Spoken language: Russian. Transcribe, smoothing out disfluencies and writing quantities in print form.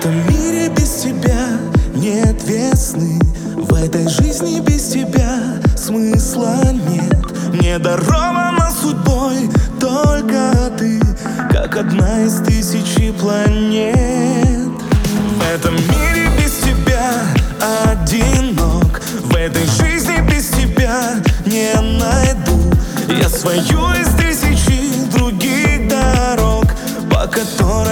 этом мире без тебя нет весны, в этой жизни без тебя смысла нет. Мне дарована судьбой только ты, как одна из тысячи планет. В этом мире без тебя одинок, в этой жизни без тебя не найду я свою из тысячи других дорог, по которой